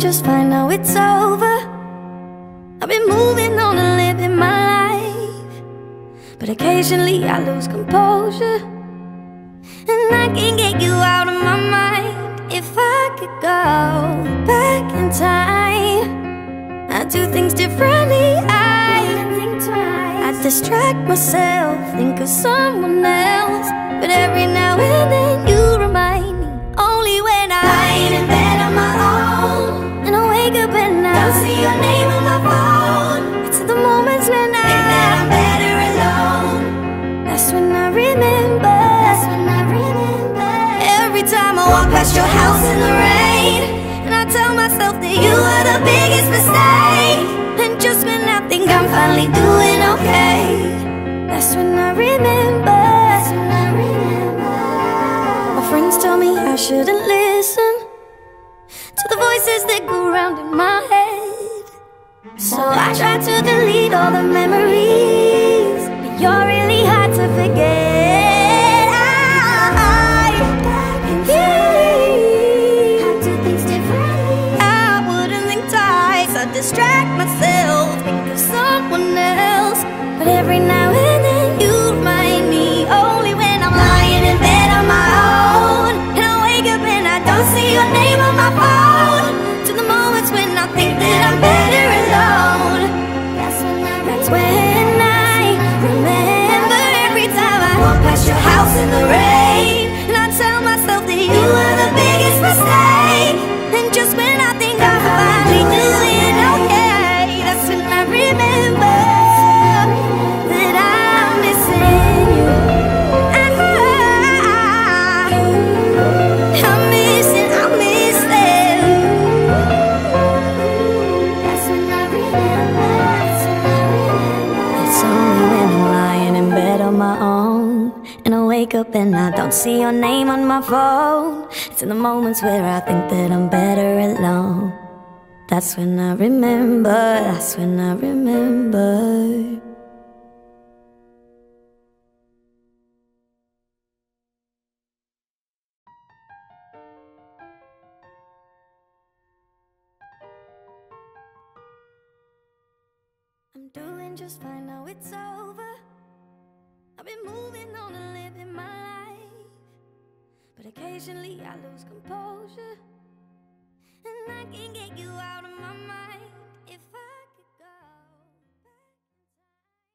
just fine, now it's over. I've been moving on and living my life, but occasionally I lose composure, and I can't get you out of my mind. If I could go back in time, I'd do things differently. I'd distract myself, think of someone else, but every now and then you remind me. Only when I'm lying in bed on my own, and I wake up and I don't see your name on my phone. It's the moments when I think that I'm better alone. That's when I remember. That's when I remember. Every time I walk past your house in the rain, and I tell myself that you were the biggest mistake. And just when I think I'm finally doing okay, that's when I remember. That's when I remember. My friends tell me I shouldn't listen to the voices that go round in my head, so I try to delete all the memories, but you're really hard to forget. I do things differently. I wouldn't think twice. I distract myself, think of someone else, but every now and then you remind me. Only when I'm lying in bed on my own, and I wake up and I don't see your name on my phone. To the moments when I think that I'm better alone, that's when I remember. Every time I walk past your house in the rain, and I tell myself that you were the biggest mistake. And just when I think I'm finally doing okay, that's when I remember that I'm missing you. I'm missing you. That's when I remember. It's only when I'm lying in bed on my own, and I wake up and I don't see your name on my phone. It's in the moments where I think that I'm better alone. That's when I remember. That's when I remember. I'm doing just fine, now it's over. I've been moving on and living my life, but occasionally I lose composure, and I can't get you out of my mind.